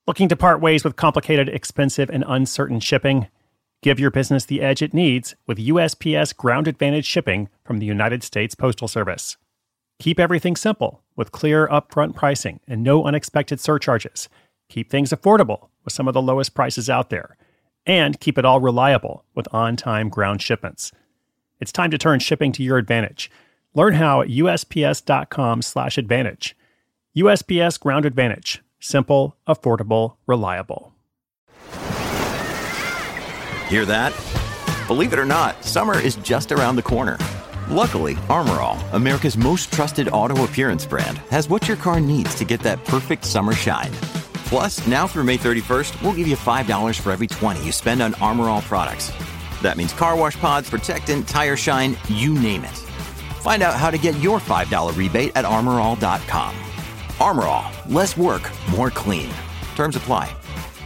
Looking to part ways with complicated, expensive, and uncertain shipping? Give your business the edge it needs with USPS Ground Advantage shipping from the United States Postal Service. Keep everything simple with clear upfront pricing and no unexpected surcharges. Keep things affordable with some of the lowest prices out there. And keep it all reliable with on-time ground shipments. It's time to turn shipping to your advantage. Learn how at USPS.com/advantage. USPS Ground Advantage. Simple, affordable, reliable. Hear that? Believe it or not, summer is just around the corner. Luckily, Armor All, America's most trusted auto appearance brand, has what your car needs to get that perfect summer shine. Plus, now through May 31st, we'll give you $5 for every $20 you spend on Armor All products. That means car wash pods, protectant, tire shine, you name it. Find out how to get your $5 rebate at armorall.com. Armor All, less work, more clean. Terms apply.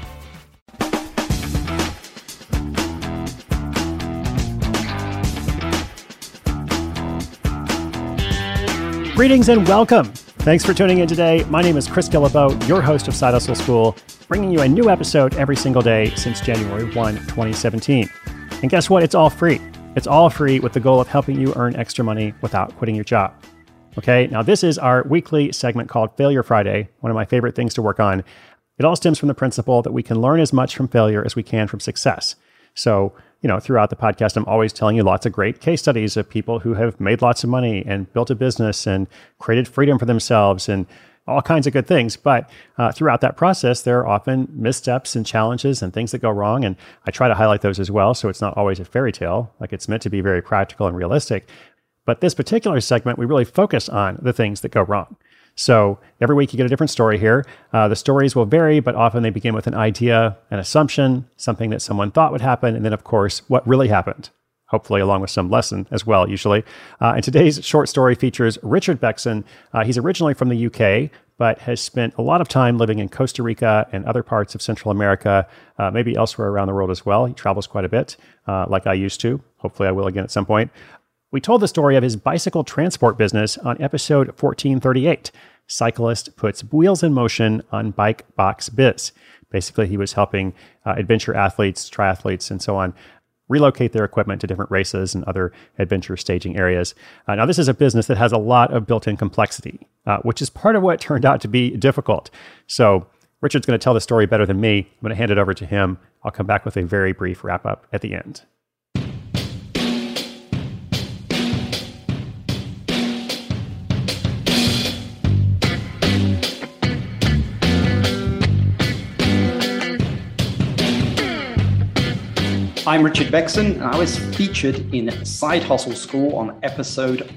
Greetings and welcome. Thanks for tuning in today. My name is Chris Guillebeau, your host of Side Hustle School, bringing you a new episode every single day since January 1, 2017. And guess what? It's all free. It's all free with the goal of helping you earn extra money without quitting your job. Okay, now this is our weekly segment called Failure Friday, one of my favorite things to work on. It all stems from the principle that we can learn as much from failure as we can from success. So, throughout the podcast, I'm always telling you lots of great case studies of people who have made lots of money and built a business and created freedom for themselves and all kinds of good things. But throughout that process, there are often missteps and challenges and things that go wrong. And I try to highlight those as well. So it's not always a fairy tale, like it's meant to be very practical and realistic. But this particular segment, we really focus on the things that go wrong. So every week you get a different story here. The stories will vary, but often they begin with an idea, an assumption, something that someone thought would happen, and then, of course, what really happened, hopefully along with some lesson as well, usually. And today's short story features Richard Beckson. He's originally from the UK, but has spent a lot of time living in Costa Rica and other parts of Central America, maybe elsewhere around the world as well. He travels quite a bit, like I used to. Hopefully I will again at some point. We told the story of his bicycle transport business on episode 1438. Cyclist puts wheels in motion on bike box biz. Basically, he was helping adventure athletes, triathletes, and so on relocate their equipment to different races and other adventure staging areas. Now, this is a business that has a lot of built-in complexity, which is part of what turned out to be difficult. So Richard's going to tell the story better than me. I'm going to hand it over to him. I'll come back with a very brief wrap-up at the end. I'm Richard Beckson, and I was featured in Side Hustle School on episode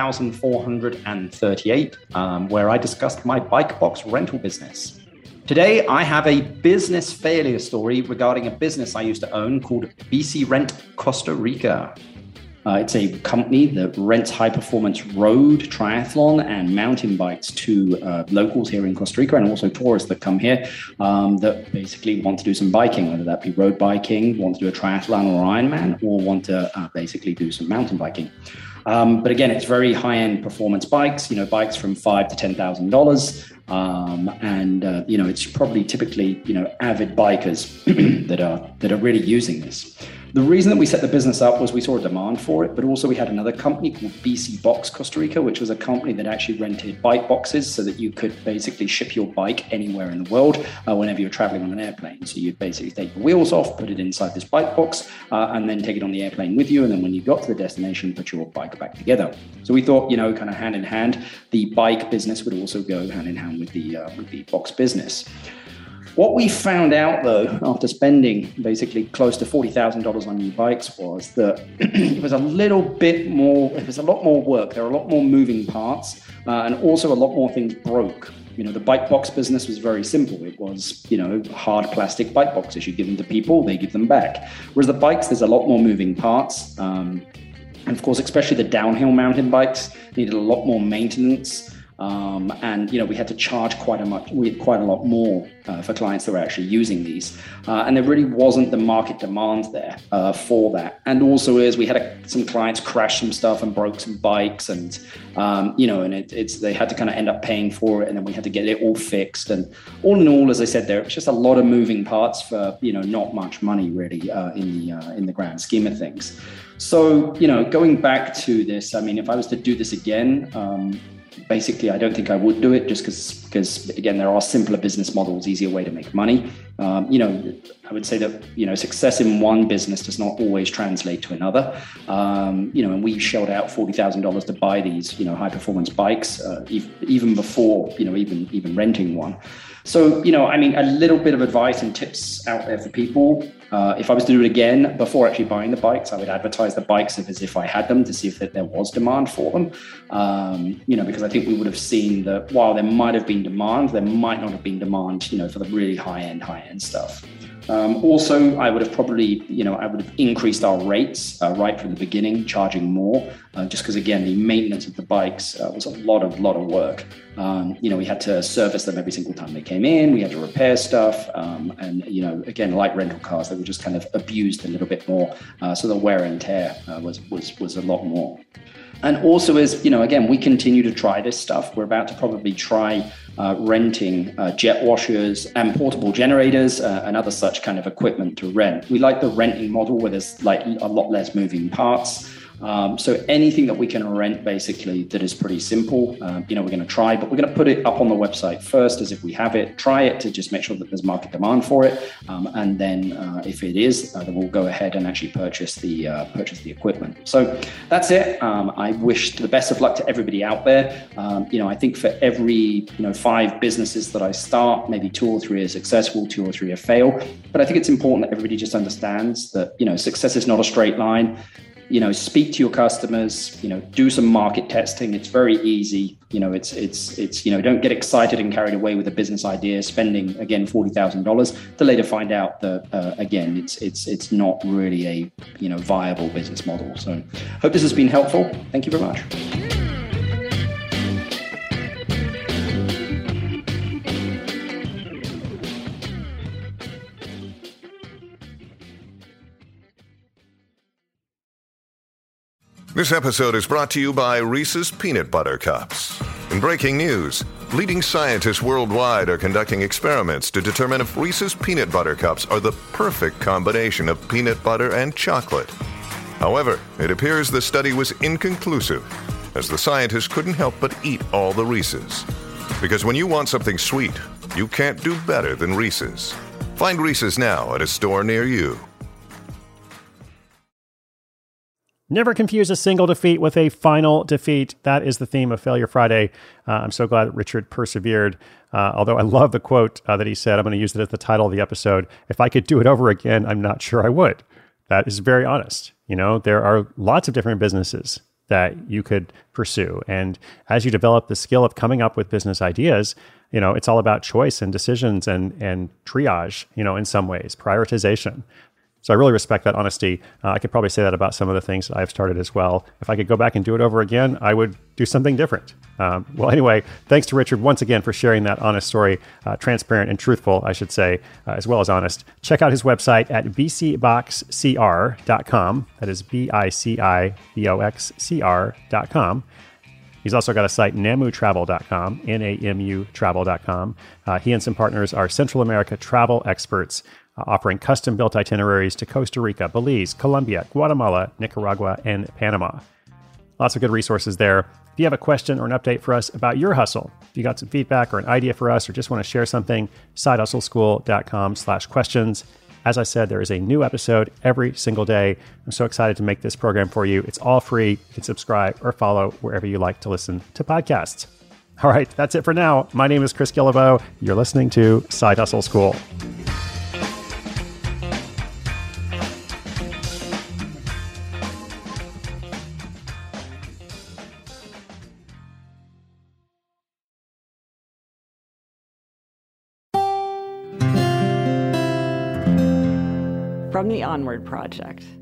1438, where I discussed my bike box rental business. Today, I have a business failure story regarding a business I used to own called BC Rent Costa Rica. It's a company that rents high-performance road, triathlon, and mountain bikes to locals here in Costa Rica and also tourists that come here that basically want to do some biking, whether that be road biking, want to do a triathlon or Ironman, or want to basically do some mountain biking. But again, it's very high-end performance bikes, bikes from $5,000 to $10,000. It's probably typically, avid bikers that are really using this. The reason that we set the business up was we saw a demand for it, but also we had another company called BC Box Costa Rica, which was a company that actually rented bike boxes so that you could basically ship your bike anywhere in the world whenever you're traveling on an airplane. So you'd basically take the wheels off, put it inside this bike box, and then take it on the airplane with you. And then when you got to the destination, put your bike back together. So we thought, kind of hand in hand, the bike business would also go hand in hand with the box business. What we found out, though, after spending basically close to $40,000 on new bikes was that it was a lot more work. There were a lot more moving parts and also a lot more things broke. The bike box business was very simple. It was, hard plastic bike boxes. You give them to people, they give them back. Whereas the bikes, there's a lot more moving parts. And of course, especially the downhill mountain bikes needed a lot more maintenance. And, we had to charge quite a lot more for clients that were actually using these. And there really wasn't the market demand there for that. And also as we had some clients crash some stuff and broke some bikes and, they had to kind of end up paying for it. And then we had to get it all fixed. And all in all, as I said, there was just a lot of moving parts for, not much money really in the grand scheme of things. So, going back to this, if I was to do this again, basically, I don't think I would do it just because, again, there are simpler business models, easier way to make money. I would say that, success in one business does not always translate to another. And we shelled out $40,000 to buy these, high performance bikes, even before, even renting one. So, a little bit of advice and tips out there for people. If I was to do it again, before actually buying the bikes, I would advertise the bikes as if I had them to see if there was demand for them. Because I think we would have seen that while there might have been demand, there might not have been demand, for the really high-end stuff. Also, I would have probably, I would have increased our rates right from the beginning, charging more, just because, again, the maintenance of the bikes was a lot of work. We had to service them every single time they came in. We had to repair stuff. And, again, like rental cars, they were just kind of abused a little bit more. So the wear and tear was a lot more. And also as, again, we continue to try this stuff. We're about to probably try renting jet washers and portable generators and other such kind of equipment to rent. We like the renting model where there's like a lot less moving parts. So anything that we can rent basically that is pretty simple, we're going to try, but we're going to put it up on the website first as if we have it, try it to just make sure that there's market demand for it. And then if it is, then we'll go ahead and actually purchase the equipment. So that's it. I wish the best of luck to everybody out there. I think for every, 5 businesses that I start, maybe 2 or 3 are successful, 2 or 3 are fail. But I think it's important that everybody just understands that, success is not a straight line. Speak to your customers, do some market testing. It's very easy. It's don't get excited and carried away with a business idea, spending, again, $40,000 to later find out that, again, it's not really a, viable business model. So hope this has been helpful. Thank you very much. This episode is brought to you by Reese's Peanut Butter Cups. In breaking news, leading scientists worldwide are conducting experiments to determine if Reese's Peanut Butter Cups are the perfect combination of peanut butter and chocolate. However, it appears the study was inconclusive, as the scientists couldn't help but eat all the Reese's. Because when you want something sweet, you can't do better than Reese's. Find Reese's now at a store near you. Never confuse a single defeat with a final defeat. That is the theme of Failure Friday. I'm so glad that Richard persevered. Although I love the quote that he said. I'm going to use it as the title of the episode. If I could do it over again, I'm not sure I would. That is very honest. There are lots of different businesses that you could pursue. And as you develop the skill of coming up with business ideas, it's all about choice and decisions and triage, in some ways, prioritization. So I really respect that honesty. I could probably say that about some of the things that I've started as well. If I could go back and do it over again, I would do something different. Well, anyway, thanks to Richard once again for sharing that honest story, transparent and truthful, I should say, as well as honest. Check out his website at biciboxcr.com. That is BICIBOXCR.com. He's also got a site, namutravel.com, NAMU travel.com. He and some partners are Central America travel experts, offering custom-built itineraries to Costa Rica, Belize, Colombia, Guatemala, Nicaragua, and Panama. Lots of good resources there. If you have a question or an update for us about your hustle, if you got some feedback or an idea for us or just want to share something, sidehustleschool.com/questions. As I said, there is a new episode every single day. I'm so excited to make this program for you. It's all free. You can subscribe or follow wherever you like to listen to podcasts. All right, that's it for now. My name is Chris Guillebeau. You're listening to Side Hustle School. From the Onward Project.